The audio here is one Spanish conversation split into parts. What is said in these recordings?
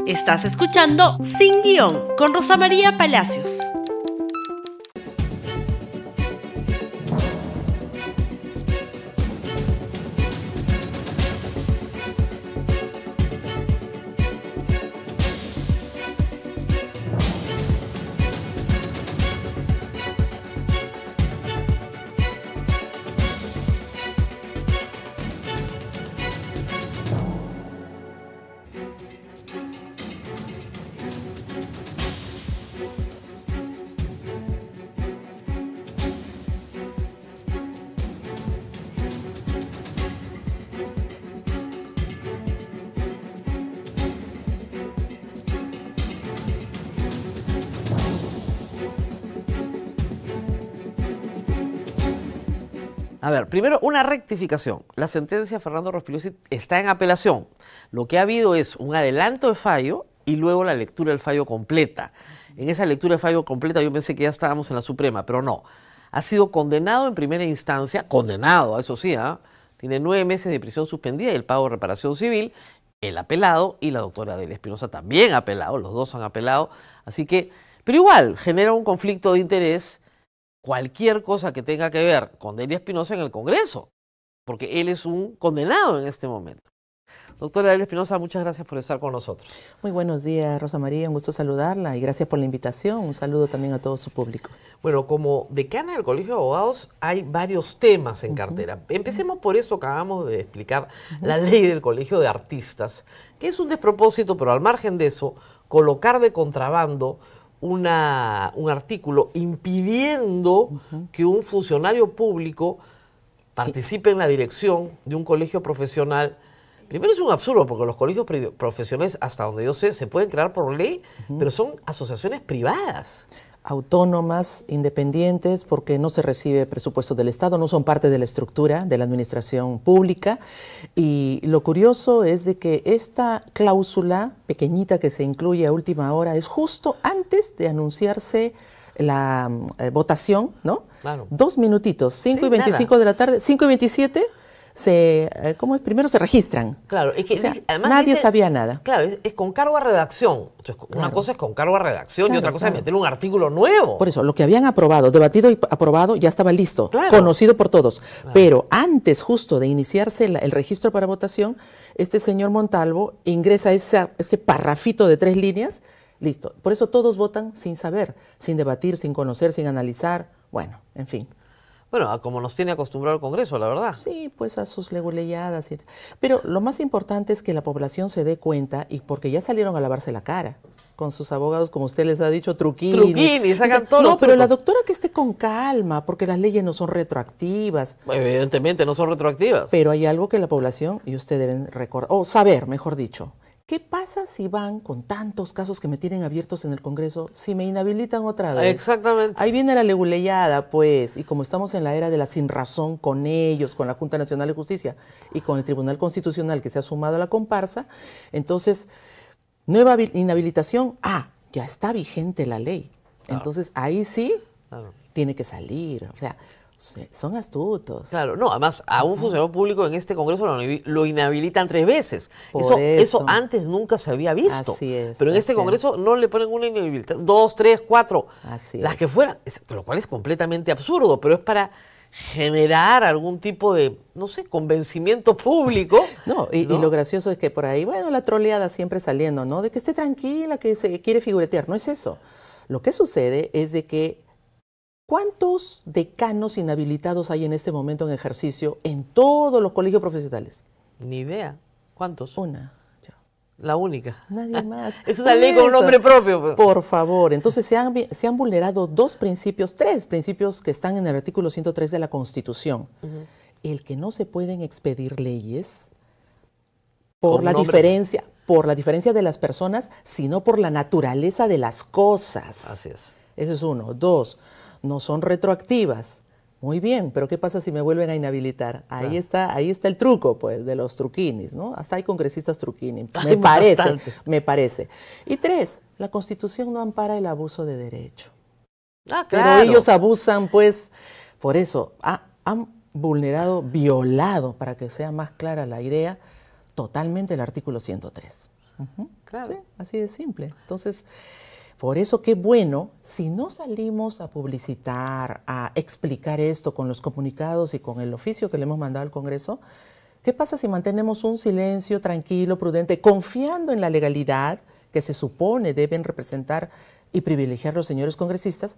Estás escuchando Sin Guión con Rosa María Palacios. A ver, primero una rectificación. La sentencia de Fernando Rospigliosi está en apelación. Lo que ha habido es un adelanto de fallo y luego la lectura del fallo completa. En esa lectura del fallo completa yo pensé que ya estábamos en la Suprema, pero no. Ha sido condenado en primera instancia, condenado, eso sí, tiene 9 meses de prisión suspendida y el pago de reparación civil. El apelado y la doctora Delia Espinosa también ha apelado, los dos han apelado. Así que, pero igual, genera un conflicto de interés cualquier cosa que tenga que ver con Delia Espinosa en el Congreso, porque él es un condenado en este momento. Doctora Delia Espinosa, muchas gracias por estar con nosotros. Muy buenos días, Rosa María, un gusto saludarla y gracias por la invitación. Un saludo también a todo su público. Bueno, como decana del Colegio de Abogados hay varios temas en cartera. Empecemos por eso que acabamos de explicar, la ley del Colegio de Artistas, que es un despropósito, pero al margen de eso, colocar de contrabando un artículo impidiendo que un funcionario público participe en la dirección de un colegio profesional. Primero es un absurdo, porque los colegios profesionales, hasta donde yo sé, se pueden crear por ley, pero son asociaciones privadas. Autónomas, independientes, porque no se recibe presupuesto del Estado, no son parte de la estructura de la administración pública. Y lo curioso es de que esta cláusula pequeñita que se incluye a última hora es justo antes de anunciarse la votación, ¿no? Claro. 2 minutitos, 5:25 de la tarde, 5:27. ¿Cómo es? Primero se registran. Claro, es que o sea, además nadie sabía nada. Claro, es con cargo a redacción. Entonces, una cosa es con cargo a redacción y otra cosa es meter un artículo nuevo. Por eso, lo que habían aprobado, debatido y aprobado, ya estaba listo, conocido por todos. Claro. Pero antes justo de iniciarse el registro para votación, este señor Montalvo ingresa ese parrafito de 3 líneas, listo. Por eso todos votan sin saber, sin debatir, sin conocer, sin analizar. Bueno, en fin. Bueno, como nos tiene acostumbrado el Congreso, la verdad. Sí, pues a sus leguleyadas. Pero lo más importante es que la población se dé cuenta, y porque ya salieron a lavarse la cara con sus abogados, como usted les ha dicho, truquini. Truquini, sacan todos los No, pero trucos. la doctora que esté con calma, porque las leyes no son retroactivas. Evidentemente no son retroactivas. Pero hay algo que la población y usted deben recordar, o saber, mejor dicho. ¿Qué pasa si van con tantos casos que me tienen abiertos en el Congreso, si me inhabilitan otra vez? Exactamente. Ahí viene la leguleyada, pues, y como estamos en la era de la sinrazón con ellos, con la Junta Nacional de Justicia y con el Tribunal Constitucional que se ha sumado a la comparsa, entonces, nueva inhabilitación, ya está vigente la ley. Claro. Entonces, ahí sí tiene que salir, o sea, son astutos. Claro, no, además a un funcionario público en este Congreso lo inhabilitan 3 veces. Por eso antes nunca se había visto. Así es. Pero en este Congreso no le ponen una inhabilitación, 2, 3, 4, las que fueran, lo cual es completamente absurdo, pero es para generar algún tipo de, no sé, convencimiento público. Y lo gracioso es que por ahí, bueno, la troleada siempre saliendo, ¿no? De que esté tranquila, que se quiere figuretear. No es eso. Lo que sucede es de que ¿cuántos decanos inhabilitados hay en este momento en ejercicio en todos los colegios profesionales? Ni idea. ¿Cuántos? Una. La única. Nadie más. Es una ley con un nombre propio. Por favor. Entonces se han vulnerado 3 principios que están en el artículo 103 de la Constitución. El que no se pueden expedir leyes por la diferencia de las personas, sino por la naturaleza de las cosas. Así es. Eso es 1. 2. No son retroactivas. Muy bien, pero ¿qué pasa si me vuelven a inhabilitar? Ahí está el truco, pues, de los truquinis, ¿no? Hasta hay congresistas truquinis, me parece. Y 3, la Constitución no ampara el abuso de derecho. Claro. Pero ellos abusan, pues, por eso, han violado, para que sea más clara la idea, totalmente el artículo 103. Claro. Sí, así de simple. Entonces, por eso qué bueno, si no salimos a publicitar, a explicar esto con los comunicados y con el oficio que le hemos mandado al Congreso, ¿qué pasa si mantenemos un silencio tranquilo, prudente, confiando en la legalidad que se supone deben representar y privilegiar los señores congresistas?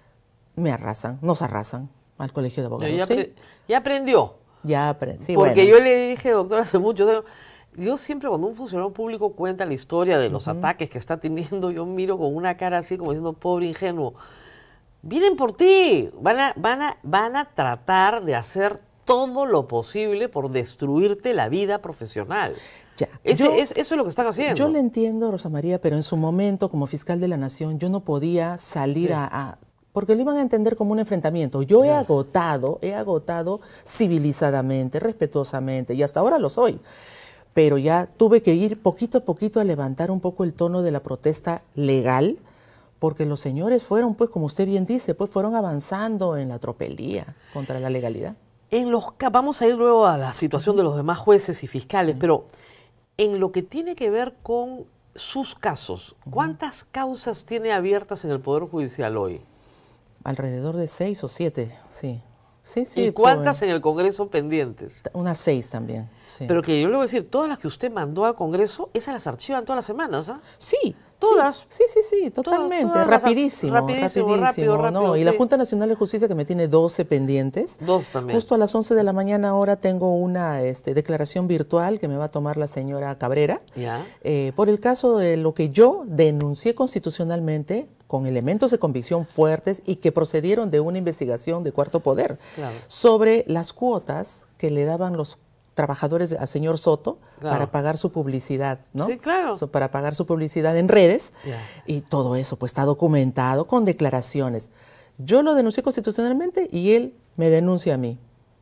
Nos arrasan al Colegio de Abogados. Ya aprendió. Ya aprendí. Sí, Porque bueno. yo le dije, doctora, hace mucho, yo siempre cuando un funcionario público cuenta la historia de los ataques que está teniendo, yo miro con una cara así como diciendo, pobre ingenuo, vienen por ti, van a tratar de hacer todo lo posible por destruirte la vida profesional. Ya. Eso es lo que están haciendo. Yo le entiendo, Rosa María, pero en su momento, como fiscal de la Nación, yo no podía salir porque lo iban a entender como un enfrentamiento. Yo he agotado civilizadamente, respetuosamente, y hasta ahora lo soy. Pero ya tuve que ir poquito a poquito a levantar un poco el tono de la protesta legal, porque los señores fueron, pues, como usted bien dice, pues fueron avanzando en la tropelía contra la legalidad. Vamos a ir luego a la situación de los demás jueces y fiscales, pero en lo que tiene que ver con sus casos, ¿cuántas causas tiene abiertas en el Poder Judicial hoy? Alrededor de 6 o 7, sí. Sí, ¿Y cuántas en el Congreso pendientes? Unas 6 también, sí. Pero que yo le voy a decir, todas las que usted mandó al Congreso, esas las archivan todas las semanas, ¿ah? Sí. Todas. Sí, totalmente. Todas rapidísimo. Rápido, ¿no? Y sí. la Junta Nacional de Justicia, que me tiene 12 pendientes. 2 también. Justo a las 11 de la mañana ahora tengo una declaración virtual que me va a tomar la señora Cabrera. Ya. Por el caso de lo que yo denuncié constitucionalmente, con elementos de convicción fuertes y que procedieron de una investigación de Cuarto Poder, Claro. sobre las cuotas que le daban los trabajadores al señor Soto, claro, para pagar su publicidad, ¿no? Sí, claro. Para pagar su publicidad en redes. Ya. Y todo eso pues está documentado con declaraciones. Yo lo denuncié constitucionalmente y él me denuncia a mí.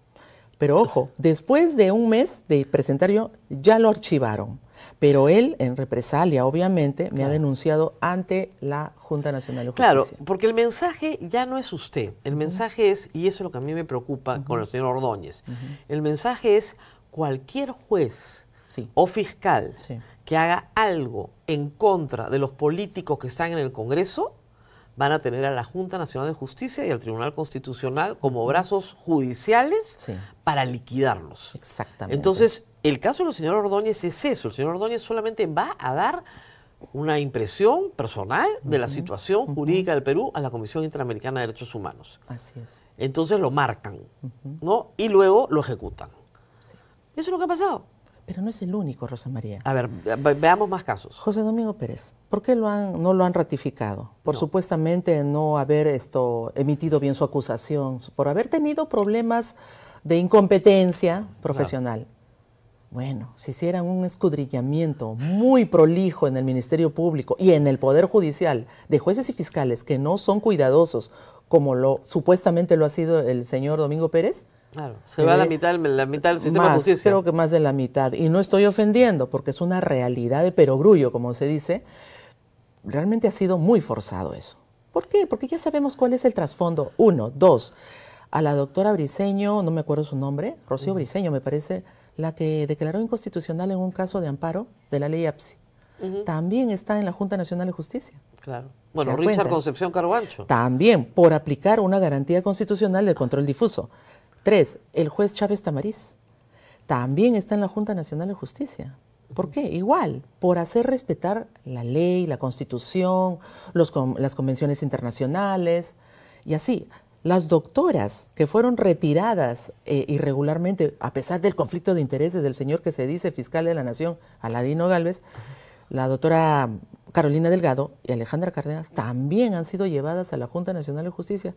Pero ojo, después de un mes de presentar yo, ya lo archivaron. Pero él, en represalia, obviamente, me ha denunciado ante la Junta Nacional de Justicia. Claro, porque el mensaje ya no es usted. El mensaje es, y eso es lo que a mí me preocupa con el señor Ordóñez, el mensaje es cualquier juez o fiscal que haga algo en contra de los políticos que están en el Congreso, van a tener a la Junta Nacional de Justicia y al Tribunal Constitucional como brazos judiciales para liquidarlos. Exactamente. Entonces, el caso del señor Ordóñez es eso. El señor Ordóñez solamente va a dar una impresión personal de la situación jurídica del Perú a la Comisión Interamericana de Derechos Humanos. Así es. Entonces lo marcan, ¿no? Y luego lo ejecutan. Sí. Eso es lo que ha pasado. Pero no es el único, Rosa María. A ver, veamos más casos. José Domingo Pérez, ¿por qué no lo han ratificado? Por supuestamente no haber emitido bien su acusación, por haber tenido problemas de incompetencia profesional. Claro. Bueno, si hicieran un escudriñamiento muy prolijo en el Ministerio Público y en el Poder Judicial de jueces y fiscales que no son cuidadosos, como supuestamente lo ha sido el señor Domingo Pérez. Claro, se va a la mitad del sistema de justicia. Creo que más de la mitad. Y no estoy ofendiendo, porque es una realidad de perogrullo, como se dice. Realmente ha sido muy forzado eso. ¿Por qué? Porque ya sabemos cuál es el trasfondo. 1, 2, a la doctora Briceño, no me acuerdo su nombre, Rocío Briceño me parece, la que declaró inconstitucional en un caso de amparo de la ley APSI. También está en la Junta Nacional de Justicia. Claro. Bueno, Richard Concepción Carhuancho. También, por aplicar una garantía constitucional del control difuso. 3, el juez Chávez Tamariz también está en la Junta Nacional de Justicia. ¿Por qué? Igual, por hacer respetar la ley, la Constitución, las convenciones internacionales y así. Las doctoras que fueron retiradas irregularmente, a pesar del conflicto de intereses del señor que se dice fiscal de la Nación, Aladino Gálvez, la doctora Carolina Delgado y Alejandra Cárdenas también han sido llevadas a la Junta Nacional de Justicia.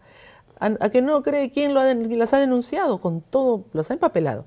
¿A que no cree quién las ha denunciado? Con todo, las ha empapelado.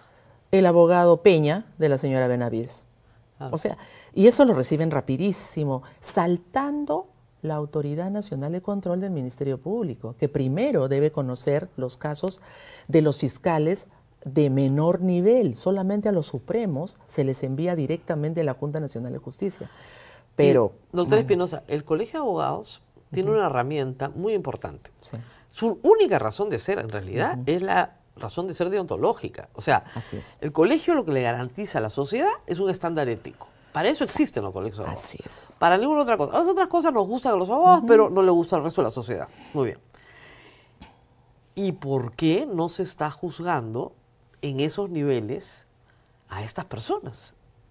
El abogado Peña de la señora Benavides. O sea, y eso lo reciben rapidísimo, saltando la Autoridad Nacional de Control del Ministerio Público, que primero debe conocer los casos de los fiscales de menor nivel. Solamente a los supremos se les envía directamente a la Junta Nacional de Justicia. Pero, doctora Espinosa, el Colegio de Abogados tiene una herramienta muy importante. Sí. Su única razón de ser, en realidad, es la razón de ser deontológica. O sea, así es. El colegio lo que le garantiza a la sociedad es un estándar ético. Para eso existen los colegios de abogados. Así es. Para ninguna otra cosa. Las otras cosas nos gustan a los abogados, pero no le gusta al resto de la sociedad. Muy bien. ¿Y por qué no se está juzgando en esos niveles a estas personas?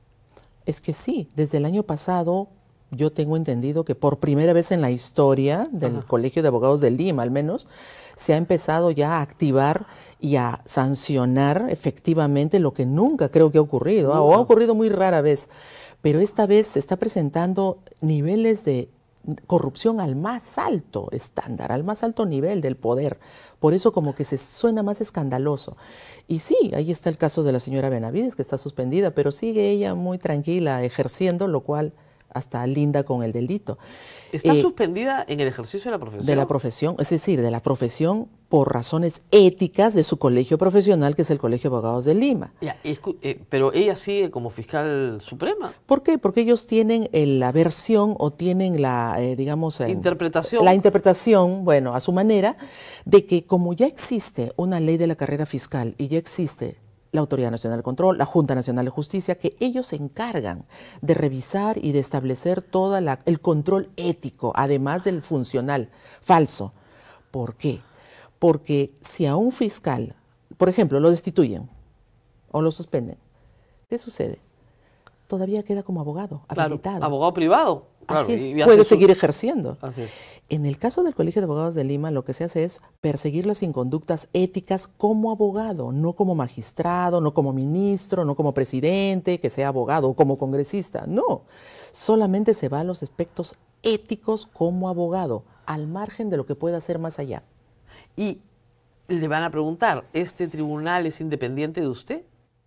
Es que sí, desde el año pasado yo tengo entendido que por primera vez en la historia del Colegio de Abogados de Lima, al menos, se ha empezado ya a activar y a sancionar efectivamente lo que nunca creo que ha ocurrido, o ha ocurrido muy rara vez. Pero esta vez se está presentando niveles de corrupción al más alto estándar, al más alto nivel del poder. Por eso como que se suena más escandaloso. Y sí, ahí está el caso de la señora Benavides, que está suspendida, pero sigue ella muy tranquila ejerciendo, lo cual hasta linda con el delito. ¿Está suspendida en el ejercicio de la profesión? De la profesión, es decir, de la profesión por razones éticas de su colegio profesional, que es el Colegio de Abogados de Lima. Ya, pero ella sigue como fiscal suprema. ¿Por qué? Porque ellos tienen la versión o tienen la, digamos... interpretación. La interpretación, bueno, a su manera, de que como ya existe una ley de la carrera fiscal y ya existe la Autoridad Nacional de Control, la Junta Nacional de Justicia, que ellos se encargan de revisar y de establecer todo el control ético, además del funcional falso. ¿Por qué? Porque si a un fiscal, por ejemplo, lo destituyen o lo suspenden, ¿qué sucede? Todavía queda como abogado, habilitado. Claro, abogado privado. Claro, Así es, puede seguir ejerciendo. Así es. En el caso del Colegio de Abogados de Lima, lo que se hace es perseguir las inconductas éticas como abogado, no como magistrado, no como ministro, no como presidente, que sea abogado o como congresista. No, solamente se va a los aspectos éticos como abogado, al margen de lo que pueda hacer más allá. Y le van a preguntar, ¿este tribunal es independiente de usted?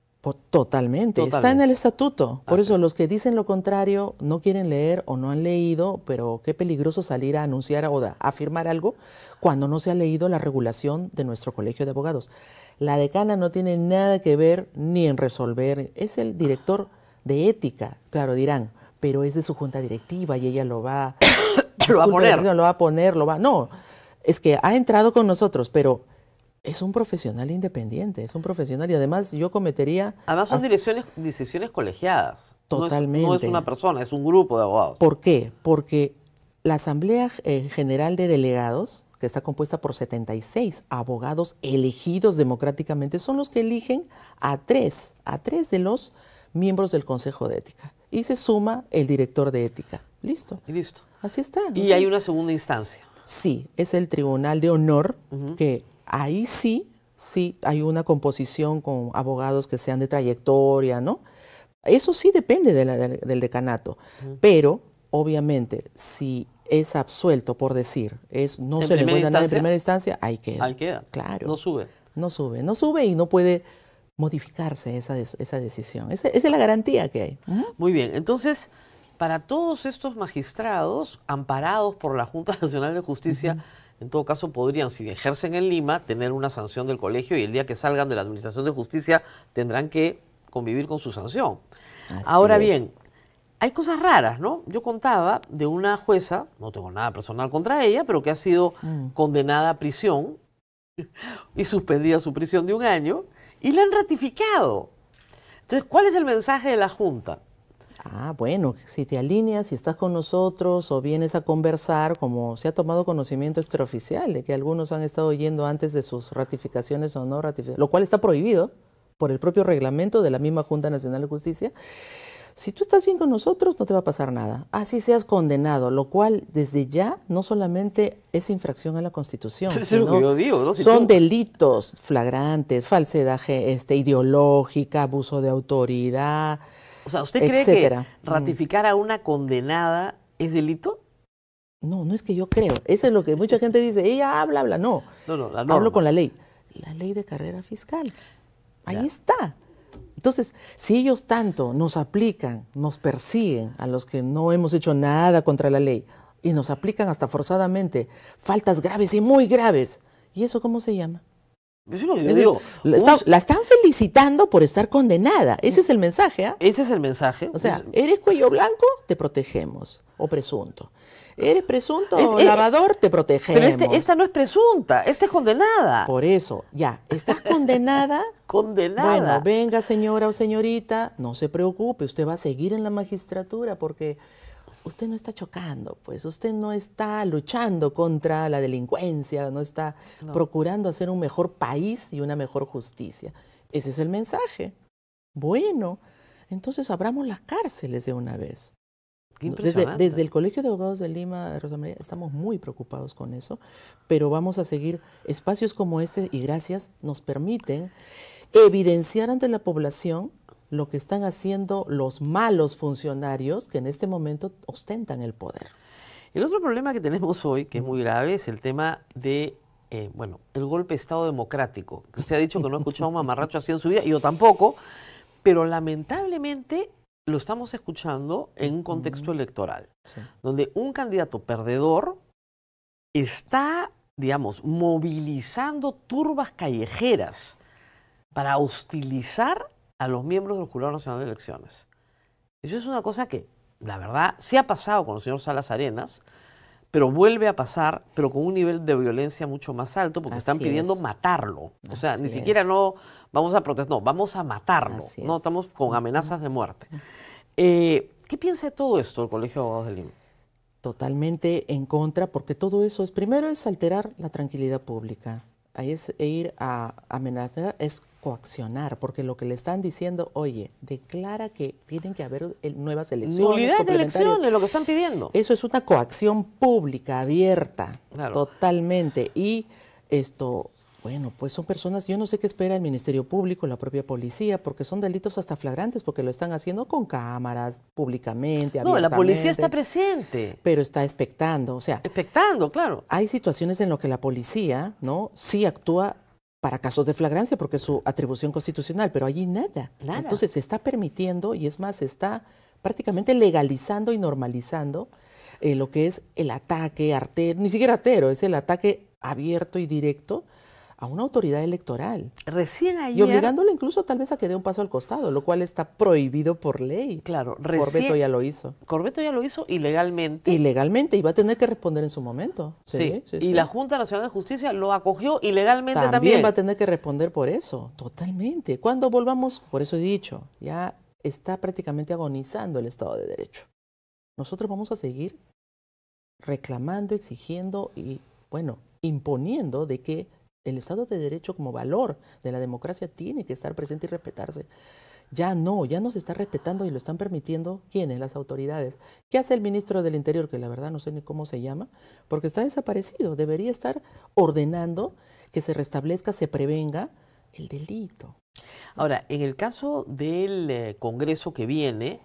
Totalmente, está en el estatuto. Por eso los que dicen lo contrario no quieren leer o no han leído, pero qué peligroso salir a anunciar o a afirmar algo cuando no se ha leído la regulación de nuestro Colegio de Abogados. La decana no tiene nada que ver ni en resolver, es el director de ética, claro, dirán, pero es de su junta directiva y ella lo va, lo va a poner. Lo va a poner, no, es que ha entrado con nosotros, pero... es un profesional independiente, es un profesional y además yo cometería... Además son decisiones colegiadas. Totalmente. No es una persona, es un grupo de abogados. ¿Por qué? Porque la Asamblea General de Delegados, que está compuesta por 76 abogados elegidos democráticamente, son los que eligen a tres de los miembros del Consejo de Ética. Y se suma el director de Ética. Listo. Y listo. Así está. Y hay una segunda instancia. Sí, es el Tribunal de Honor que... ahí sí hay una composición con abogados que sean de trayectoria, ¿no? Eso sí depende del decanato, pero obviamente si es absuelto por decir, no se le encuentra nada en primera instancia, ahí queda. Ahí queda. Claro. No sube. No sube y no puede modificarse esa decisión. Esa es la garantía que hay. Muy bien, entonces, para todos estos magistrados amparados por la Junta Nacional de Justicia, en todo caso podrían, si ejercen en Lima, tener una sanción del colegio y el día que salgan de la Administración de Justicia tendrán que convivir con su sanción. Ahora bien, hay cosas raras, ¿no? Yo contaba de una jueza, no tengo nada personal contra ella, pero que ha sido condenada a prisión y suspendida su prisión de 1 año y la han ratificado. Entonces, ¿cuál es el mensaje de la Junta? Bueno, si te alineas, si estás con nosotros o vienes a conversar, como se ha tomado conocimiento extraoficial de que algunos han estado yendo antes de sus ratificaciones o no ratificaciones, lo cual está prohibido por el propio reglamento de la misma Junta Nacional de Justicia. Si tú estás bien con nosotros, no te va a pasar nada. Así seas condenado, lo cual desde ya no solamente es infracción a la Constitución, Eso es lo que yo digo, ¿no? Son delitos flagrantes, falsedad ideológica, abuso de autoridad. O sea, ¿usted cree que ratificar a una condenada es delito? No, no es que yo creo. Eso es lo que mucha gente dice. Ella habla. No, la norma. Hablo con la ley. La ley de carrera fiscal. Ahí está. Entonces, si ellos tanto nos aplican, nos persiguen a los que no hemos hecho nada contra la ley y nos aplican hasta forzadamente faltas graves y muy graves, ¿y eso cómo se llama? Eso es lo que yo digo. La están felicitando por estar condenada. Ese es el mensaje. Ese es el mensaje. O sea, eres cuello blanco, te protegemos, o presunto. Eres presunto lavador, te protegemos. Pero esta no es presunta, esta es condenada. Por eso, ya, estás condenada. Condenada. Bueno, venga señora o señorita, no se preocupe, usted va a seguir en la magistratura porque usted no está chocando, pues usted no está luchando contra la delincuencia, no está procurando hacer un mejor país y una mejor justicia. Ese es el mensaje. Bueno, entonces abramos las cárceles de una vez. Qué impresionante. Desde el Colegio de Abogados de Lima, Rosa María, estamos muy preocupados con eso, pero vamos a seguir espacios como este y gracias nos permiten evidenciar ante la población lo que están haciendo los malos funcionarios que en este momento ostentan el poder. El otro problema que tenemos hoy, que es muy grave, es el tema de, el golpe de Estado democrático. Que usted ha dicho que no ha escuchado a un mamarracho así en su vida, y yo tampoco, pero lamentablemente lo estamos escuchando en un contexto electoral, donde un candidato perdedor está, digamos, movilizando turbas callejeras para hostilizar a los miembros del Jurado Nacional de Elecciones. Eso es una cosa que, la verdad, sí ha pasado con el señor Salas Arenas, pero vuelve a pasar, pero con un nivel de violencia mucho más alto, porque están pidiendo matarlo. O sea, ni siquiera no vamos a protestar, no, vamos a matarlo. No, estamos con amenazas de muerte. ¿Qué piensa de todo esto el Colegio de Abogados de Lima? Totalmente en contra, porque todo eso primero es alterar la tranquilidad pública. Ahí es ir a amenazar, es coaccionar, porque lo que le están diciendo, oye, declara que tienen que haber nuevas elecciones. Nulidad de elecciones, lo que están pidiendo. Eso es una coacción pública, abierta, totalmente. Y esto, bueno, pues son personas, yo no sé qué espera el Ministerio Público, la propia policía, porque son delitos hasta flagrantes, porque lo están haciendo con cámaras, públicamente, abiertamente. No, la policía está presente. Pero está expectando, o sea. Expectando, claro. Hay situaciones en las que la policía, ¿no?, sí actúa para casos de flagrancia, porque es su atribución constitucional, pero allí nada. Entonces se está permitiendo, y es más, se está prácticamente legalizando y normalizando lo que es el ataque artero, ni siquiera artero, es el ataque abierto y directo a una autoridad electoral. Recién ayer... Y obligándola incluso tal vez a que dé un paso al costado, lo cual está prohibido por ley. Claro, Corbeto ya lo hizo. Corbeto ya lo hizo ilegalmente. Ilegalmente, y va a tener que responder en su momento. Sí, y la Junta Nacional de Justicia lo acogió ilegalmente también. También va a tener que responder por eso, totalmente. Cuando volvamos, por eso he dicho, ya está prácticamente agonizando el Estado de Derecho. Nosotros vamos a seguir reclamando, exigiendo y, bueno, imponiendo de que el Estado de Derecho como valor de la democracia tiene que estar presente y respetarse. Ya no se está respetando y lo están permitiendo, ¿quiénes? Las autoridades. ¿Qué hace el ministro del Interior? Que la verdad no sé ni cómo se llama, porque está desaparecido. Debería estar ordenando que se restablezca, se prevenga el delito. Ahora, en el caso del Congreso que viene,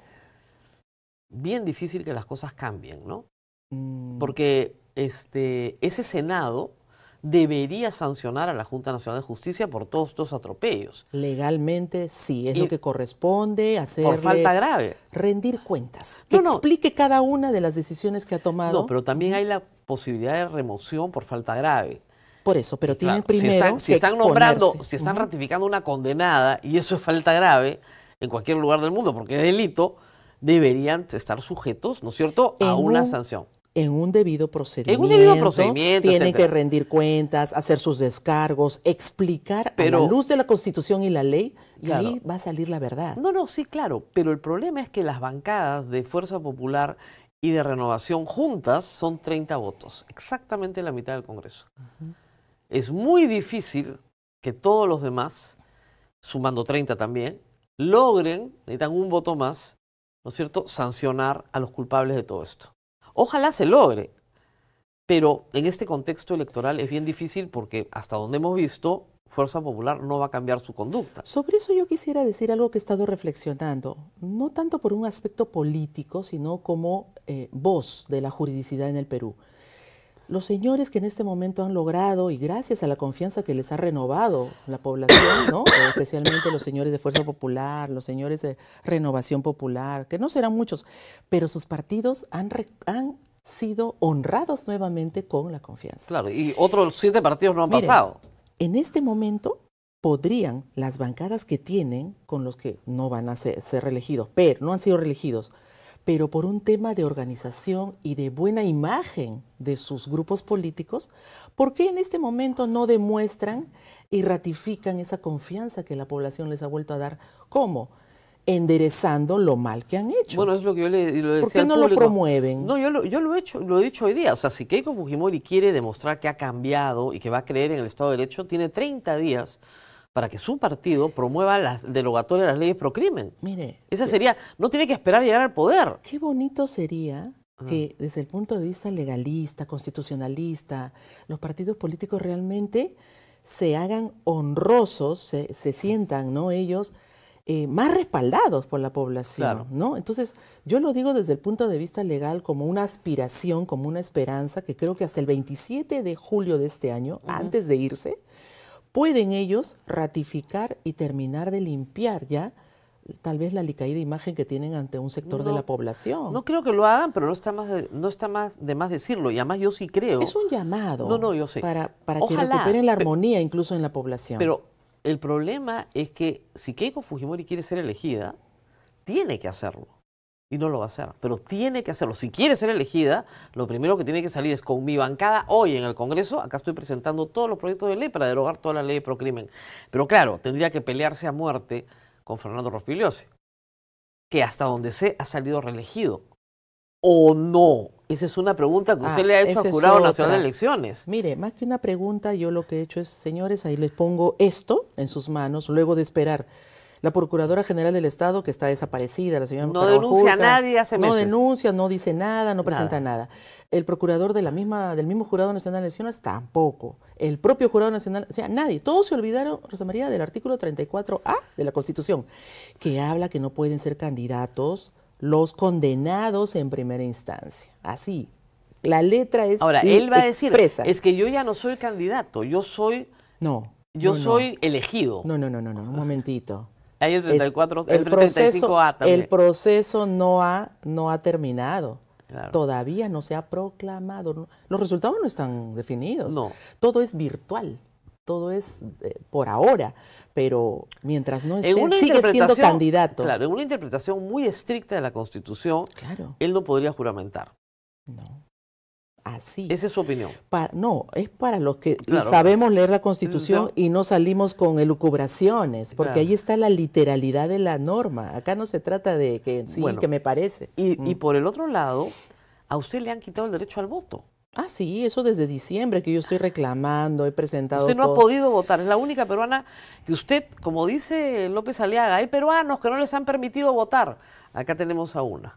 bien difícil que las cosas cambien, ¿no? Porque ese Senado debería sancionar a la Junta Nacional de Justicia por todos estos atropellos. Legalmente sí, es lo que corresponde hacerle. Por falta grave. Rendir cuentas. Que explique cada una de las decisiones que ha tomado. No, pero también hay la posibilidad de remoción por falta grave. Por eso, pero tienen primero si están nombrando, si están ratificando una condenada, y eso es falta grave en cualquier lugar del mundo, porque es delito, deberían estar sujetos, ¿no es cierto?, a una sanción. En un debido procedimiento. En un debido procedimiento, tienen que rendir cuentas, hacer sus descargos, explicar a la luz de la Constitución y la ley, y ahí va a salir la verdad. No, sí, claro, pero el problema es que las bancadas de Fuerza Popular y de Renovación juntas son 30 votos, exactamente la mitad del Congreso. Es muy difícil que todos los demás, sumando 30 también, logren, necesitan un voto más, ¿no es cierto?, sancionar a los culpables de todo esto. Ojalá se logre, pero en este contexto electoral es bien difícil porque hasta donde hemos visto, Fuerza Popular no va a cambiar su conducta. Sobre eso yo quisiera decir algo que he estado reflexionando, no tanto por un aspecto político, sino como voz de la juridicidad en el Perú. Los señores que en este momento han logrado, y gracias a la confianza que les ha renovado la población, ¿no?, especialmente los señores de Fuerza Popular, los señores de Renovación Popular, que no serán muchos, pero sus partidos han sido honrados nuevamente con la confianza. Claro, y otros 7 partidos no han pasado. En este momento podrían las bancadas que tienen, con los que no van a ser reelegidos, pero no han sido reelegidos, pero por un tema de organización y de buena imagen de sus grupos políticos, ¿por qué en este momento no demuestran y ratifican esa confianza que la población les ha vuelto a dar? ¿Cómo? Enderezando lo mal que han hecho. Bueno, es lo que yo le decía ¿Por qué al no lo público. promueven? No, yo lo he dicho hoy día. O sea, si Keiko Fujimori quiere demostrar que ha cambiado y que va a creer en el Estado de Derecho, tiene 30 días para que su partido promueva la derogatoria de las leyes pro crimen. Mire, Esa sería, no tiene que esperar llegar al poder. qué bonito sería que desde el punto de vista legalista, constitucionalista, los partidos políticos realmente se hagan honrosos, se sientan, ¿no? Ellos más respaldados por la población, Claro. ¿no? Entonces, yo lo digo desde el punto de vista legal como una aspiración, como una esperanza, que creo que hasta el 27 de julio de este año, antes de irse, pueden ellos ratificar y terminar de limpiar ya tal vez la alicaída imagen que tienen ante un sector de No, la población. No creo que lo hagan, pero no está más de más decirlo. Y además yo sí creo. Es un llamado No, yo sé. para que Ojalá, recuperen la armonía incluso en la población. Pero el problema es que si Keiko Fujimori quiere ser elegida, tiene que hacerlo. Y no lo va a hacer, pero tiene que hacerlo. Si quiere ser elegida, lo primero que tiene que salir es con mi bancada hoy en el Congreso. Acá estoy presentando todos los proyectos de ley para derogar todas las leyes pro crimen. Pero claro, tendría que pelearse a muerte con Fernando Rospigliosi, que hasta donde sé ha salido reelegido. ¿O no? Esa es una pregunta que usted le ha hecho esa al es Jurado otra. Nacional de Elecciones. Mire, más que una pregunta, yo lo que he hecho es, señores, ahí les pongo esto en sus manos, luego de esperar. La Procuradora General del Estado, que está desaparecida, la señora No denuncia a nadie hace meses. No denuncia, no dice nada, no presenta nada. El procurador del mismo Jurado Nacional de Elecciones tampoco. El propio Jurado Nacional, o sea, nadie. Todos se olvidaron, Rosa María, del artículo 34A de la Constitución, que habla que no pueden ser candidatos los condenados en primera instancia. Así. La letra es Ahora, él va a decir, expresa. es que yo ya no soy candidato, yo soy elegido. No, un momentito. Hay el 34, el 35A también. El proceso no ha terminado. Claro. Todavía no se ha proclamado. Los resultados no están definidos. No. Todo es virtual. Todo es por ahora. Pero mientras no esté, sigue siendo candidato. Claro, en una interpretación muy estricta de la Constitución, claro, él no podría juramentar. No. Así. Esa es su opinión. No, es para los que Claro, sabemos leer la Constitución Eso. y no salimos con elucubraciones, porque Claro. ahí está la literalidad de la norma. Acá no se trata de que sí, Bueno, que me parece. Y por el otro lado, a usted le han quitado el derecho al voto. Ah, sí, eso desde diciembre que yo estoy reclamando, he presentado Usted no todo. ha podido votar, es la única peruana que usted, como dice López Aliaga, hay peruanos que no les han permitido votar. Acá tenemos a una.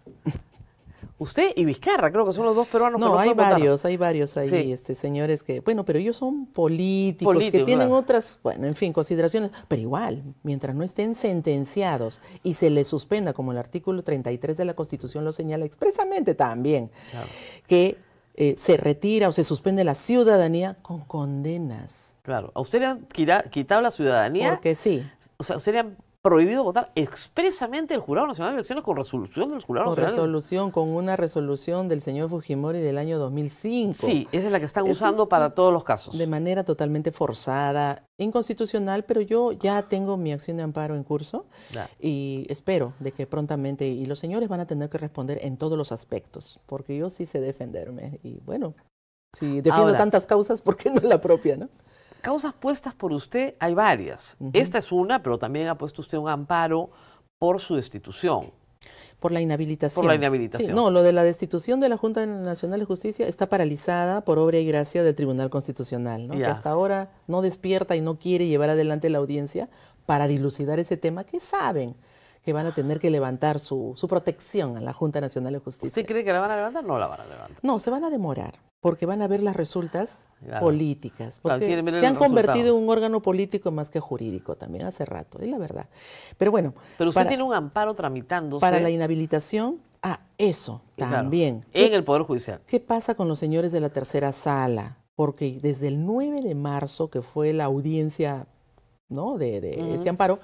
Usted y Vizcarra, creo que son los dos peruanos que no hay pueden votar. hay varios ahí, Sí. señores que, bueno, pero ellos son políticos que tienen claro. otras, bueno, en fin, consideraciones, pero igual, mientras no estén sentenciados y se les suspenda, como el artículo 33 de la Constitución lo señala expresamente también, Claro. que se retira o se suspende la ciudadanía con condenas. Claro. ¿A usted le han quitado la ciudadanía? Porque sí, O sea, ¿a usted le han prohibido votar expresamente el Jurado Nacional de Elecciones con resolución del Jurado con Nacional? con una resolución del señor Fujimori del año 2005. Sí, esa es la que están Eso usando para todos los casos. De manera totalmente forzada, inconstitucional, pero yo ya tengo mi acción de amparo en curso Ya. y espero de que prontamente, y los señores van a tener que responder en todos los aspectos, porque yo sí sé defenderme y bueno, si defiendo Ahora, tantas causas, ¿por qué no la propia, no? Causas puestas por usted hay varias. Esta es una, pero también ha puesto usted un amparo por su destitución. Por la inhabilitación. Por la inhabilitación. Sí, no, lo de la destitución de la Junta Nacional de Justicia está paralizada por obra y gracia del Tribunal Constitucional, ¿no? Ya. Que hasta ahora no despierta y no quiere llevar adelante la audiencia para dilucidar ese tema que saben que van a tener que levantar su protección a la Junta Nacional de Justicia. ¿Usted cree que la van a levantar? No la van a levantar. No, se van a demorar, porque van a ver las resultas Claro. políticas, Claro, porque quieren ver se el han convertido resultado. en un órgano político más que jurídico también hace rato, es la verdad. Pero bueno, Pero usted para- tiene un amparo tramitándose. para la inhabilitación, eso claro, también. en el Poder Judicial. ¿Qué pasa con los señores de la tercera sala? Porque desde el 9 de marzo, que fue la audiencia, ¿no? de este amparo,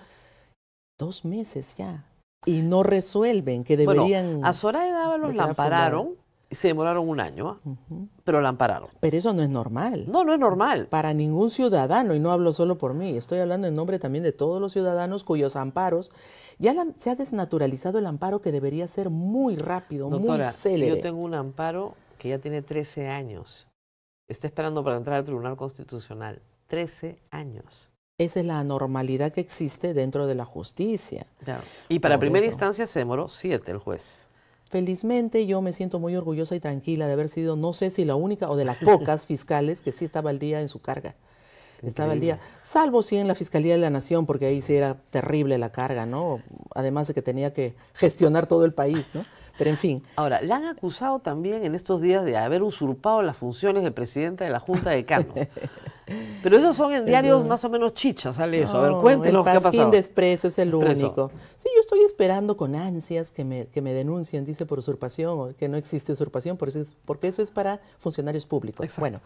2 meses ya. Y no resuelven, que deberían... Bueno, a Soraya Dávalos la quedar ampararon Y se demoraron un año, pero la ampararon. Pero eso no es normal. No, no es normal. Para ningún ciudadano, y no hablo solo por mí, estoy hablando en nombre también de todos los ciudadanos cuyos amparos, se ha desnaturalizado el amparo que debería ser muy rápido, Doctora, muy célere. yo tengo un amparo que ya tiene 13 años. Está esperando para entrar al Tribunal Constitucional. 13 años. Esa es la anormalidad que existe dentro de la justicia. Claro. Y para Por primera eso. instancia se demoró 7 el juez. Felizmente yo me siento muy orgullosa y tranquila de haber sido, no sé si la única o de las pocas fiscales que sí estaba al día en su carga. Estaba al día, salvo sí en la Fiscalía de la Nación, porque ahí sí era terrible la carga, ¿no? Además de que tenía que gestionar todo el país, ¿no? Pero en fin. Ahora, la han acusado también en estos días de haber usurpado las funciones de presidenta de la Junta de Decanos. Pero esos son en diarios más o menos chichas, sale eso. A ver, cuéntenos qué ha el pasquín pasado. de Expreso es el Expreso. único. Sí, yo estoy esperando con ansias que me denuncien, dice, por usurpación, o que no existe usurpación, porque eso es para funcionarios públicos. Exacto. Bueno,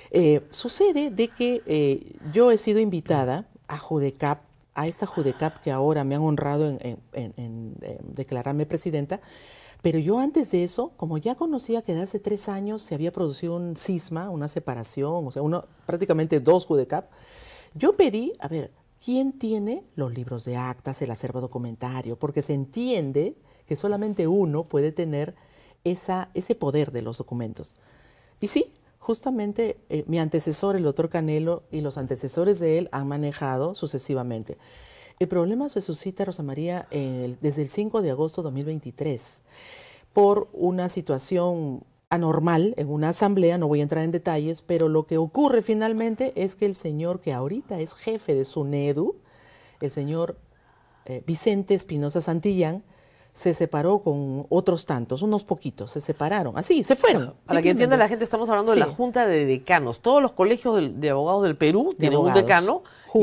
sucede de que yo he sido invitada a Judecap, a esta Judecap que ahora me han honrado en declararme presidenta. Pero yo antes de eso, como ya conocía que de hace 3 años se había producido un cisma, una separación, o sea, prácticamente 2 Judecap, yo pedí, a ver, ¿quién tiene los libros de actas, el acervo documentario? Porque se entiende que solamente uno puede tener ese poder de los documentos. Y sí, justamente mi antecesor, el doctor Canelo, y los antecesores de él han manejado sucesivamente. El problema se suscita, Rosa María, desde el 5 de agosto de 2023, por una situación anormal en una asamblea, no voy a entrar en detalles, pero lo que ocurre finalmente es que el señor que ahorita es jefe de SUNEDU, el señor Vicente Espinosa Santillán, se separó con otros tantos, unos poquitos, se separaron, así, se fueron. Para que entienda la gente, estamos hablando de la Sí. Junta de Decanos. Todos los colegios de abogados del Perú tienen un abogados. decano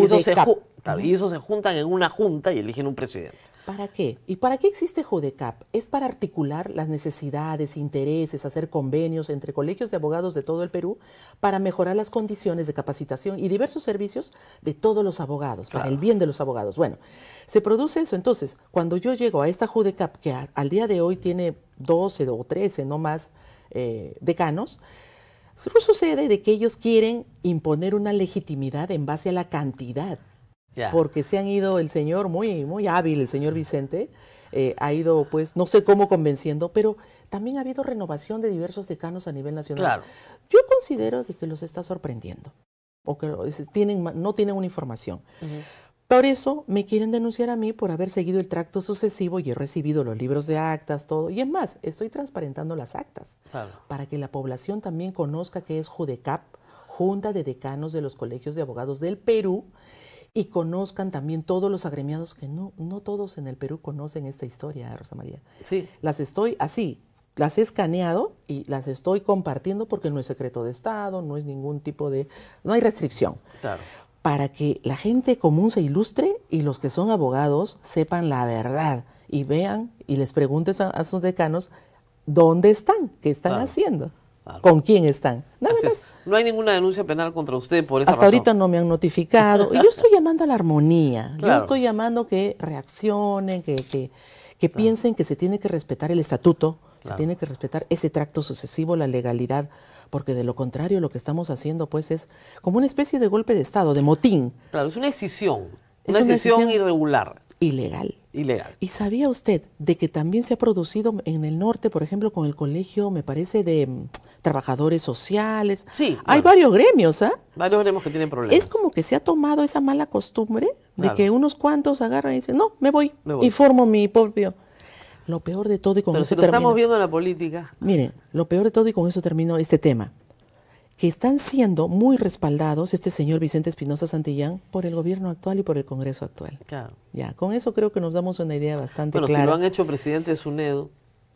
y esos se Judecap. juntan en una junta y eligen un presidente. ¿Para qué? ¿Y para qué existe Judecap? Es para articular las necesidades, intereses, hacer convenios entre colegios de abogados de todo el Perú para mejorar las condiciones de capacitación y diversos servicios de todos los abogados, para el bien de los abogados. Bueno, se produce eso. Entonces, cuando yo llego a esta Judecap, que al día de hoy tiene 12 o 13, no más, decanos, sucede de que ellos quieren imponer una legitimidad en base a la cantidad. Ya. Porque se han ido, el señor, muy hábil, el señor Vicente, ha ido, pues, no sé cómo convenciendo, pero también ha habido renovación de diversos decanos a nivel nacional. Claro. Yo considero de que los está sorprendiendo, o que no tienen una información. Por eso me quieren denunciar a mí por haber seguido el tracto sucesivo y he recibido los libros de actas, todo. Y es más, estoy transparentando las actas Claro. para que la población también conozca qué es Judecap, Junta de Decanos de los Colegios de Abogados del Perú, y conozcan también todos los agremiados, que no todos en el Perú conocen esta historia, Rosa María. Sí. Las he escaneado y las estoy compartiendo porque no es secreto de Estado, no es ningún tipo no hay restricción. Claro. Para que la gente común se ilustre y los que son abogados sepan la verdad y vean y les pregunten a sus decanos dónde están, qué están Claro. haciendo, Claro. con quién están. Nada Así más. es. No hay ninguna denuncia penal contra usted por esa Hasta razón. ahorita no me han notificado. Y yo estoy llamando a la armonía. Claro. Yo estoy llamando que reaccionen, que piensen que se tiene que respetar el estatuto, se tiene que respetar ese tracto sucesivo, la legalidad, porque de lo contrario lo que estamos haciendo pues es como una especie de golpe de Estado, de motín, Claro, es una decisión. Es Una una decisión decisión irregular, ilegal. ilegal. ¿Y sabía usted de que también se ha producido en el norte, por ejemplo, con el colegio, me parece, de trabajadores sociales? Sí, Hay bueno. varios gremios, ¿ah? Varios veremos que tienen problemas. Es como que se ha tomado esa mala costumbre de Claro. que unos cuantos agarran y dicen, no, me voy Me voy. y formo mi propio. Lo peor de todo, y con Pero eso si lo termino. estamos viendo en la política, Miren, lo peor de todo, y con eso termino este tema, que están siendo muy respaldados este señor Vicente Espinosa Santillán por el gobierno actual y por el Congreso actual. claro. Ya, con eso creo que nos damos una idea bastante Bueno, clara. si lo han hecho presidente de SUNEDU,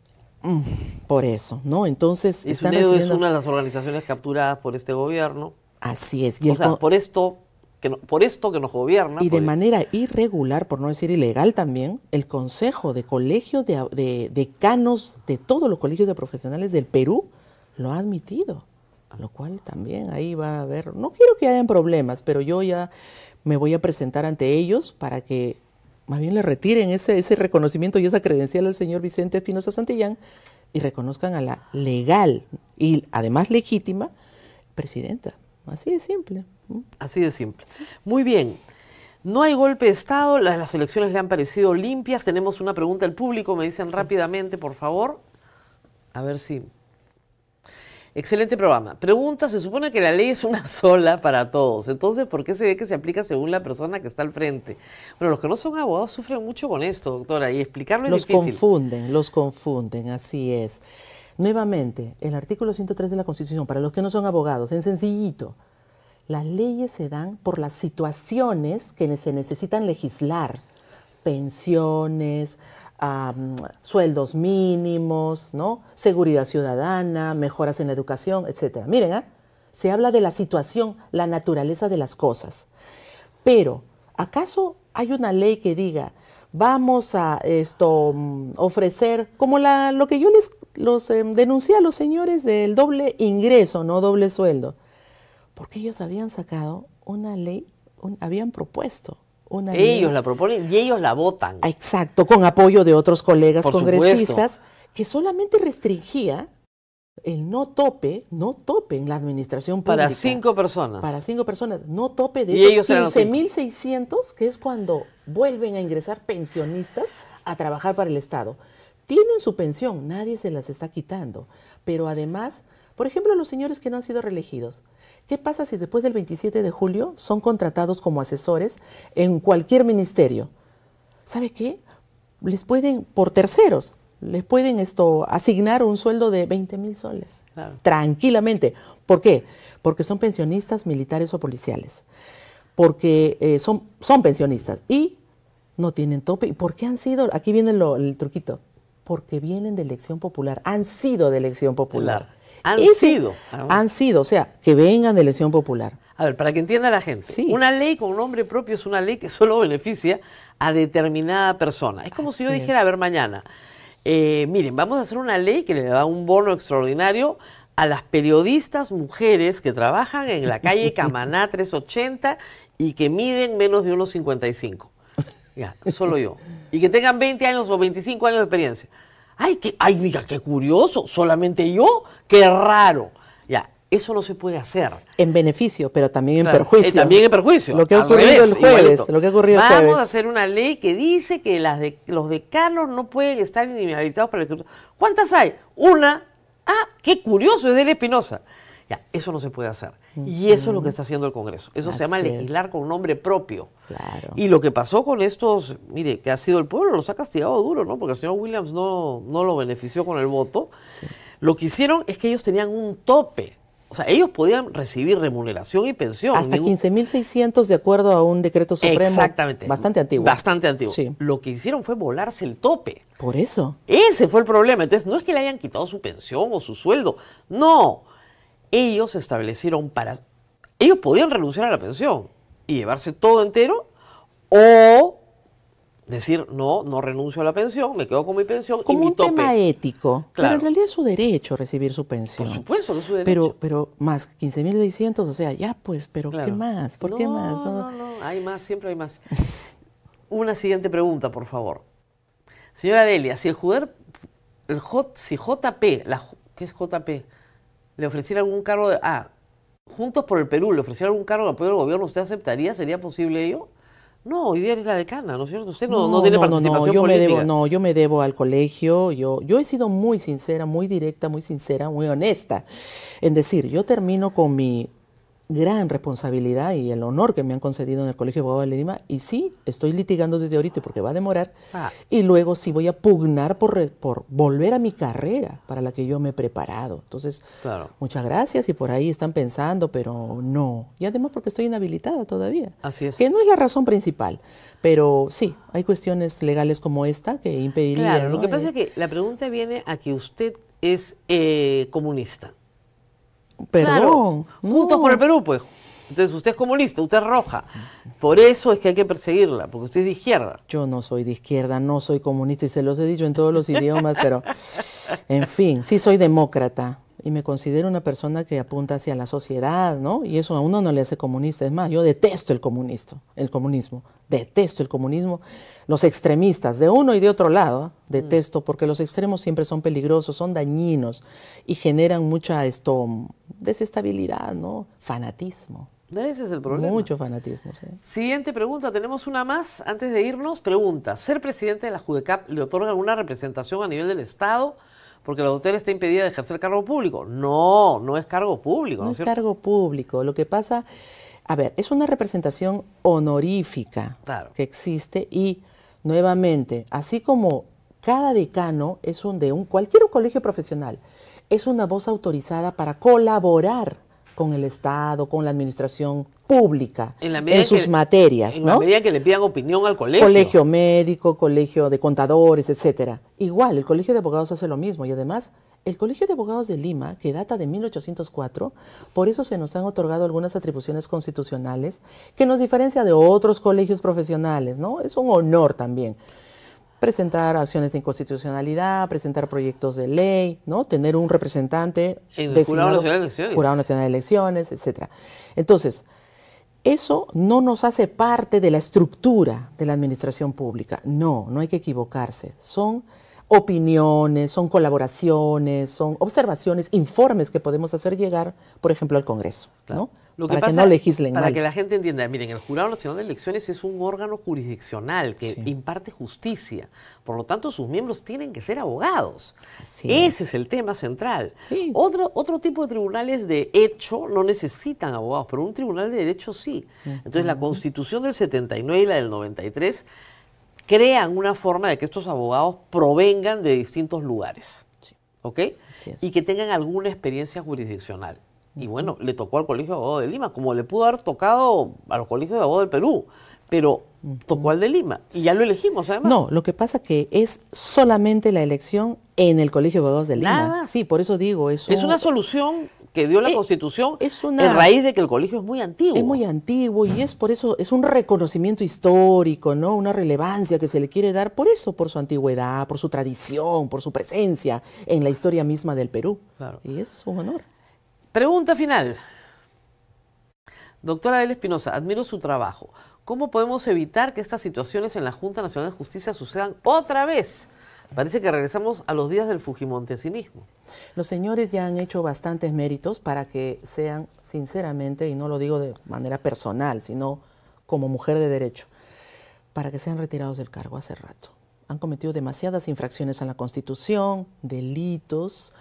Por eso, ¿no? Entonces, y están SUNEDU es recibiendo- una de las organizaciones capturadas por este gobierno, Así es. Y, o sea, por esto que nos gobierna. y de por- manera irregular, por no decir ilegal también, el Consejo de Colegios de Decanos de todos los colegios de profesionales del Perú lo ha admitido, lo cual también ahí va a haber, no quiero que hayan problemas, pero yo ya me voy a presentar ante ellos para que más bien le retiren ese reconocimiento y esa credencial al señor Vicente Espinosa Santillán y reconozcan a la legal y además legítima presidenta. Así de simple. Así de simple. Sí. Muy bien. No hay golpe de Estado, las elecciones le han parecido limpias. Tenemos una pregunta del público, me dicen rápidamente, por favor. A ver si... Excelente programa. Pregunta, se supone que la ley es una sola para todos. Entonces, ¿por qué se ve que se aplica según la persona que está al frente? Bueno, los que no son abogados sufren mucho con esto, doctora, y explicarlo es difícil. Los confunden, así es. Nuevamente, el artículo 103 de la Constitución, para los que no son abogados, en sencillito, las leyes se dan por las situaciones que se necesitan legislar. Pensiones, sueldos mínimos, ¿no? Seguridad ciudadana, mejoras en la educación, etcétera. Miren, se habla de la situación, la naturaleza de las cosas. Pero, ¿acaso hay una ley que diga, vamos a ofrecer, como lo que yo los denuncié a los señores del doble ingreso, no doble sueldo? Porque ellos habían sacado una ley, habían propuesto una ley. Ellos la proponen y ellos la votan. Exacto, con apoyo de otros colegas Por congresistas, supuesto, que solamente restringía el no tope en la administración pública. Para 5 personas. Para 5 personas, no tope de Y esos ellos 15.600, que es cuando vuelven a ingresar pensionistas a trabajar para el Estado. Tienen su pensión, nadie se las está quitando, pero además, por ejemplo, los señores que no han sido reelegidos, ¿qué pasa si después del 27 de julio son contratados como asesores en cualquier ministerio? ¿Sabe qué? Les pueden, por terceros, les pueden asignar un sueldo de 20,000 soles. Claro. Tranquilamente. ¿Por qué? Porque son pensionistas militares o policiales. Porque son pensionistas y no tienen tope. ¿Y por qué han sido? Aquí viene el truquito. Porque vienen de elección popular. Han sido de elección popular. Claro. Han sido, o sea, que vengan de elección popular. A ver, para que entienda la gente, sí. Una ley con nombre propio es una ley que solo beneficia a determinada persona. Es como si yo dijera, a ver, mañana, miren, vamos a hacer una ley que le da un bono extraordinario a las periodistas mujeres que trabajan en la calle Camaná 380 y que miden menos de 1,55. Ya, solo yo. Y que tengan 20 años o 25 años de experiencia. Ay, mira, qué curioso, solamente yo, qué raro. Ya, eso no se puede hacer. En beneficio, pero también en Claro, perjuicio. También en perjuicio. Lo que ha ocurrido el jueves. Vamos a hacer una ley que dice que los decanos no pueden estar inhabilitados para el escrutinio. ¿Cuántas hay? Una. Qué curioso, es de Espinosa. Ya, eso no se puede hacer. Y eso es lo que está haciendo el Congreso. Eso se llama legislar con nombre propio. Claro. Y lo que pasó con estos, mire, que ha sido el pueblo, los ha castigado duro, ¿no? Porque el señor Williams no lo benefició con el voto. Sí. Lo que hicieron es que ellos tenían un tope. O sea, ellos podían recibir remuneración y pensión. Hasta 15.600 de acuerdo a un decreto supremo. Exactamente. Bastante antiguo. Bastante antiguo. Sí. Lo que hicieron fue volarse el tope. Por eso. Ese fue el problema. Entonces, no es que le hayan quitado su pensión o su sueldo. No. Ellos establecieron ellos podían renunciar a la pensión y llevarse todo entero o decir, no renuncio a la pensión, me quedo con mi pensión como y mi tope. Como un tema ético. Claro. Pero en realidad es su derecho recibir su pensión. Por supuesto que es su derecho. Pero más 15.600, o sea, ya pues, pero claro. ¿Qué más? ¿Por qué más? No, hay más, siempre hay más. Una siguiente pregunta, por favor. Señora Delia, si si JP, ¿qué es JP? Le ofreciera algún cargo de... Juntos por el Perú, le ofreciera algún cargo de apoyo al gobierno, ¿usted aceptaría? ¿Sería posible ello? No, hoy día es la decana, ¿no es cierto? Usted no tiene participación política. Yo me debo al colegio. Yo he sido muy sincera, muy directa, muy sincera, muy honesta. En decir, yo termino con mi gran responsabilidad y el honor que me han concedido en el Colegio de Abogados de Lima, y sí, estoy litigando desde ahorita porque va a demorar, y luego sí voy a pugnar por volver a mi carrera para la que yo me he preparado. Entonces, claro. Muchas gracias, y por ahí están pensando, pero no. Y además porque estoy inhabilitada todavía. Así es. Que no es la razón principal, pero sí, hay cuestiones legales como esta que impedirían. Claro, lo que pasa es que la pregunta viene a que usted es comunista. Perdón. Claro, Juntos por el Perú, pues. Entonces usted es comunista, usted es roja. Por eso es que hay que perseguirla, porque usted es de izquierda. Yo no soy de izquierda, no soy comunista, y se los he dicho en todos los idiomas, pero en fin, sí soy demócrata. y me considero una persona que apunta hacia la sociedad, ¿no? Y eso a uno no le hace comunista. Es más, yo detesto el comunismo, detesto el comunismo. Los extremistas, de uno y de otro lado, detesto, porque los extremos siempre son peligrosos, son dañinos y generan mucha desestabilidad, ¿no? Fanatismo. Ese es el problema. Mucho fanatismo, sí. Siguiente pregunta, tenemos una más antes de irnos. Pregunta, ¿ser presidente de la JUDECAP le otorga alguna representación a nivel del Estado? Porque la doctora está impedida de ejercer cargo público. No, no es cargo público. No es cargo público. Lo que pasa, a ver, es una representación honorífica que existe y, nuevamente, así como cada decano es cualquier colegio profesional, es una voz autorizada para colaborar con el Estado, con la administración pública, en sus materias, ¿no? En la medida que le pidan opinión al colegio. Colegio médico, colegio de contadores, etcétera. Igual, el Colegio de Abogados hace lo mismo y además, el Colegio de Abogados de Lima, que data de 1804, por eso se nos han otorgado algunas atribuciones constitucionales que nos diferencia de otros colegios profesionales, ¿no? Es un honor también. Presentar acciones de inconstitucionalidad, presentar proyectos de ley, ¿no? Tener un representante en el Jurado Nacional de Elecciones. Jurado Nacional de Elecciones, etcétera. Entonces, eso no nos hace parte de la estructura de la administración pública. No, no hay que equivocarse. Son opiniones, son colaboraciones, son observaciones, informes que podemos hacer llegar, por ejemplo, al Congreso, ¿no? Para que no legislen mal. Para que la gente entienda, miren, el Jurado Nacional de Elecciones es un órgano jurisdiccional que imparte justicia. Por lo tanto, sus miembros tienen que ser abogados. Ese es el tema central. Sí. Otro tipo de tribunales de hecho no necesitan abogados, pero un tribunal de derecho sí. Entonces, la Constitución del 79 y la del 93 crean una forma de que estos abogados provengan de distintos lugares. ¿Ok? Y que tengan alguna experiencia jurisdiccional. Y bueno, le tocó al Colegio de Abogados de Lima, como le pudo haber tocado a los colegios de abogados del Perú, pero tocó al de Lima y ya lo elegimos además. No, lo que pasa que es solamente la elección en el Colegio de Abogados de Lima. Nada más. Sí, por eso digo eso. Es una solución que dio la Constitución en raíz de que el colegio es muy antiguo. Es muy antiguo y es por eso, es un reconocimiento histórico, ¿no? Una relevancia que se le quiere dar por eso, por su antigüedad, por su tradición, por su presencia en la historia misma del Perú. Claro. Y es un honor. Pregunta final. Doctora Adela Espinosa, admiro su trabajo. ¿Cómo podemos evitar que estas situaciones en la Junta Nacional de Justicia sucedan otra vez? Parece que regresamos a los días del fujimontesinismo. Los señores ya han hecho bastantes méritos para que sean, sinceramente, y no lo digo de manera personal, sino como mujer de derecho, para que sean retirados del cargo hace rato. Han cometido demasiadas infracciones a la Constitución, delitos,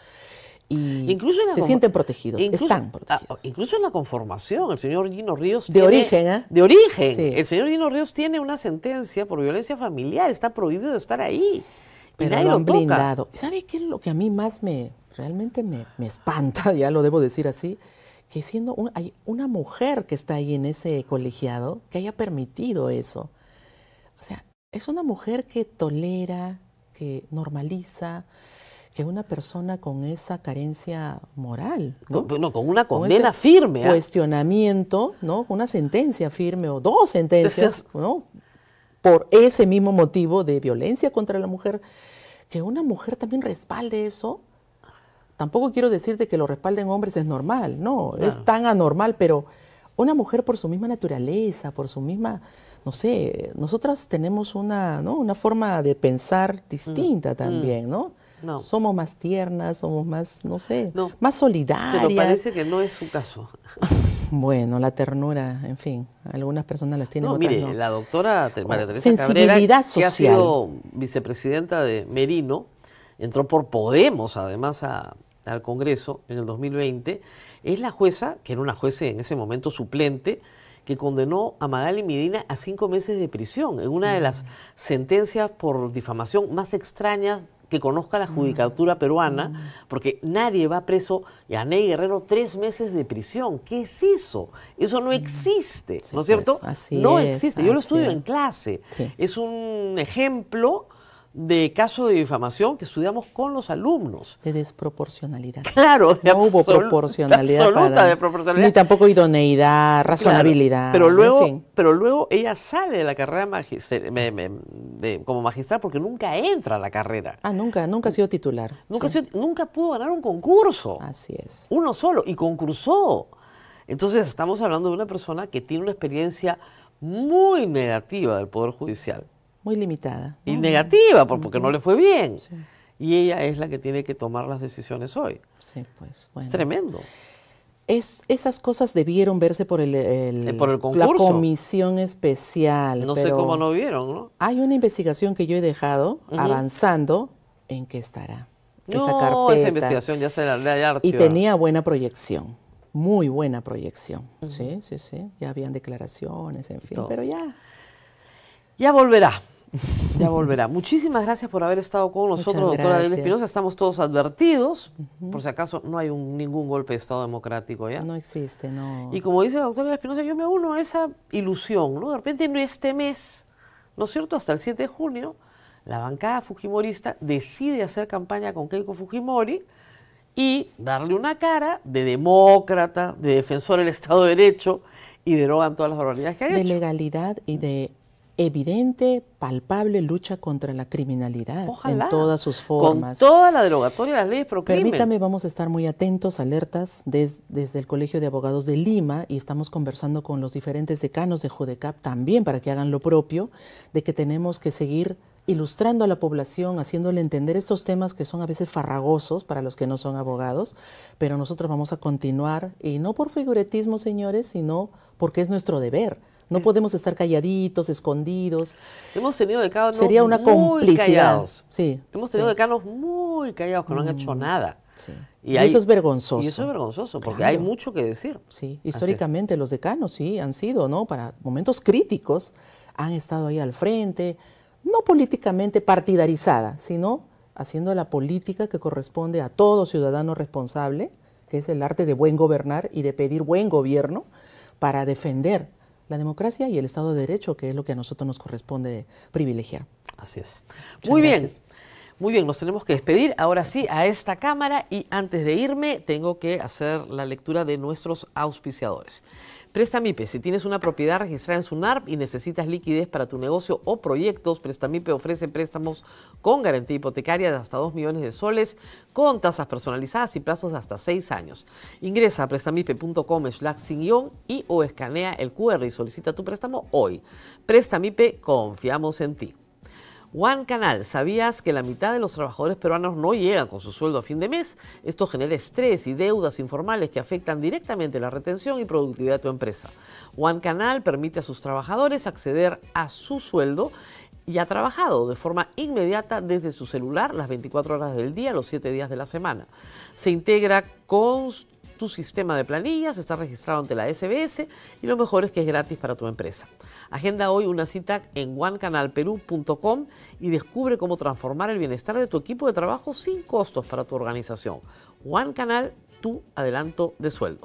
y incluso se sienten protegidos, están protegidos. Incluso en la conformación, el señor Gino Ríos de origen, ¿eh? De origen. Sí. El señor Gino Ríos tiene una sentencia por violencia familiar, está prohibido de estar ahí. Pero nadie lo han toca. blindado. ¿Sabe qué es lo que a mí más realmente me espanta, ya lo debo decir así? Que siendo hay una mujer que está ahí en ese colegiado, que haya permitido eso. O sea, es una mujer que tolera, que normaliza, que una persona con esa carencia moral, ¿no? Con una condena firme. Cuestionamiento, ¿no? Una sentencia firme o dos sentencias, ¿no? Por ese mismo motivo de violencia contra la mujer, que una mujer también respalde eso. Tampoco quiero decirte que lo respalden hombres es normal, no, es tan anormal, pero una mujer por su misma naturaleza, por su misma, no sé, nosotras tenemos una forma de pensar distinta también, ¿no? No. Somos más tiernas, somos más, no sé, más solidarias. Pero parece que no es su caso. Bueno, la ternura, en fin, algunas personas las tienen, otras mire, no. La doctora María Teresa sensibilidad Cabrera, social. que ha sido vicepresidenta de Merino, entró por Podemos además al Congreso en el 2020, es la jueza, que era una jueza en ese momento suplente, que condenó a Magali Medina a 5 meses de prisión, en una de las sentencias por difamación más extrañas que conozca la judicatura peruana, porque nadie va preso, y a Ney Guerrero 3 meses de prisión. ¿Qué es eso? Eso no existe, ¿no es cierto? Pues, no existe. Yo lo estudio en clase. Sí. Es un ejemplo de caso de difamación que estudiamos con los alumnos. De desproporcionalidad. Claro, de no hubo proporcionalidad. Absoluta de proporcionalidad. Ni tampoco idoneidad, razonabilidad. Claro, en fin. pero luego ella sale de la carrera como magistral porque nunca entra a la carrera. Nunca ha sido titular. Nunca pudo ganar un concurso. Así es. Uno solo, y concursó. Entonces estamos hablando de una persona que tiene una experiencia muy negativa del Poder Judicial. Muy limitada. Y negativa, porque no le fue bien. Sí. Y ella es la que tiene que tomar las decisiones hoy. Sí, pues, bueno. Es tremendo. Esas cosas debieron verse por el concurso. La comisión especial. No sé cómo no vieron, ¿no? Hay una investigación que yo he dejado avanzando. ¿En qué estará? No, esa carpeta. Esa investigación ya se la archivada. Y tenía buena proyección. Muy buena proyección. Sí. Ya habían declaraciones, en fin. Todo. Pero ya volverá. Ya volverá. Muchísimas gracias por haber estado con nosotros, doctora Adela Espinosa. Estamos todos advertidos. Por si acaso no hay ningún golpe de Estado democrático, ¿ya? No existe, no. Y como dice la doctora Adela Espinosa, yo me uno a esa ilusión, ¿no? De repente en este mes, ¿no es cierto? Hasta el 7 de junio, la bancada fujimorista decide hacer campaña con Keiko Fujimori y darle una cara de demócrata, de defensor del Estado de Derecho, y derogan todas las barbaridades que ha hecho. De legalidad y de evidente, palpable lucha contra la criminalidad. Ojalá, en todas sus formas. Con toda la derogatoria de las leyes pro crimen. Permítame, vamos a estar muy atentos, alertas, desde el Colegio de Abogados de Lima, y estamos conversando con los diferentes decanos de JUDECAP también para que hagan lo propio, de que tenemos que seguir ilustrando a la población, haciéndole entender estos temas que son a veces farragosos para los que no son abogados, pero nosotros vamos a continuar, y no por figuretismo, señores, sino porque es nuestro deber. No podemos estar calladitos, escondidos. Hemos tenido decanos Sería una muy complicidad. Callados. Sí, Hemos tenido decanos muy callados que no han hecho nada. Sí. Y eso es vergonzoso. Y eso es vergonzoso, porque hay mucho que decir. Sí, históricamente los decanos sí han sido, ¿no? Para momentos críticos han estado ahí al frente, no políticamente partidarizada, sino haciendo la política que corresponde a todo ciudadano responsable, que es el arte de buen gobernar y de pedir buen gobierno para defender la democracia y el Estado de Derecho, que es lo que a nosotros nos corresponde privilegiar. Así es. Muy bien. Muy bien, nos tenemos que despedir ahora sí a esta cámara, y antes de irme tengo que hacer la lectura de nuestros auspiciadores. Prestamipe, si tienes una propiedad registrada en SUNARP y necesitas liquidez para tu negocio o proyectos, Prestamipe ofrece préstamos con garantía hipotecaria de hasta 2 millones de soles, con tasas personalizadas y plazos de hasta 6 años. Ingresa a prestamipe.com/sin-guión y o escanea el QR y solicita tu préstamo hoy. Prestamipe, confiamos en ti. One Canal, ¿sabías que la mitad de los trabajadores peruanos no llegan con su sueldo a fin de mes? Esto genera estrés y deudas informales que afectan directamente la retención y productividad de tu empresa. One Canal permite a sus trabajadores acceder a su sueldo ya trabajado de forma inmediata desde su celular las 24 horas del día, los 7 días de la semana. Se integra con tu sistema de planillas, está registrado ante la SBS y lo mejor es que es gratis para tu empresa. Agenda hoy una cita en onecanalperú.com y descubre cómo transformar el bienestar de tu equipo de trabajo sin costos para tu organización. One Canal, tu adelanto de sueldo.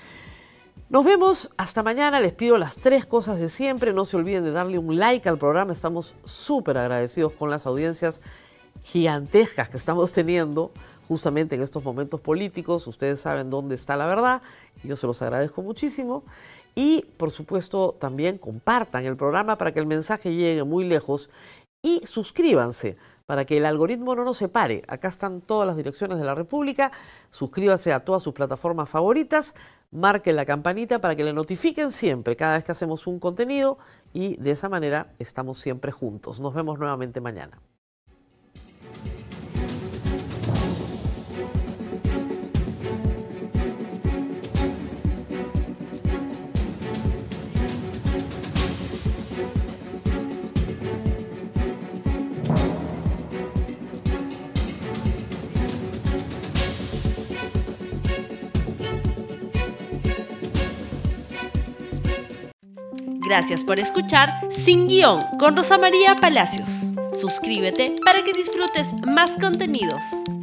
Nos vemos hasta mañana. Les pido las 3 cosas de siempre. No se olviden de darle un like al programa. Estamos súper agradecidos con las audiencias gigantescas que estamos teniendo justamente en estos momentos políticos. Ustedes saben dónde está la verdad y yo se los agradezco muchísimo. Y, por supuesto, también compartan el programa para que el mensaje llegue muy lejos y suscríbanse para que el algoritmo no nos separe. Acá están todas las direcciones de la República. Suscríbase a todas sus plataformas favoritas, marquen la campanita para que le notifiquen siempre cada vez que hacemos un contenido y de esa manera estamos siempre juntos. Nos vemos nuevamente mañana. Gracias por escuchar Sin Guión con Rosa María Palacios. Suscríbete para que disfrutes más contenidos.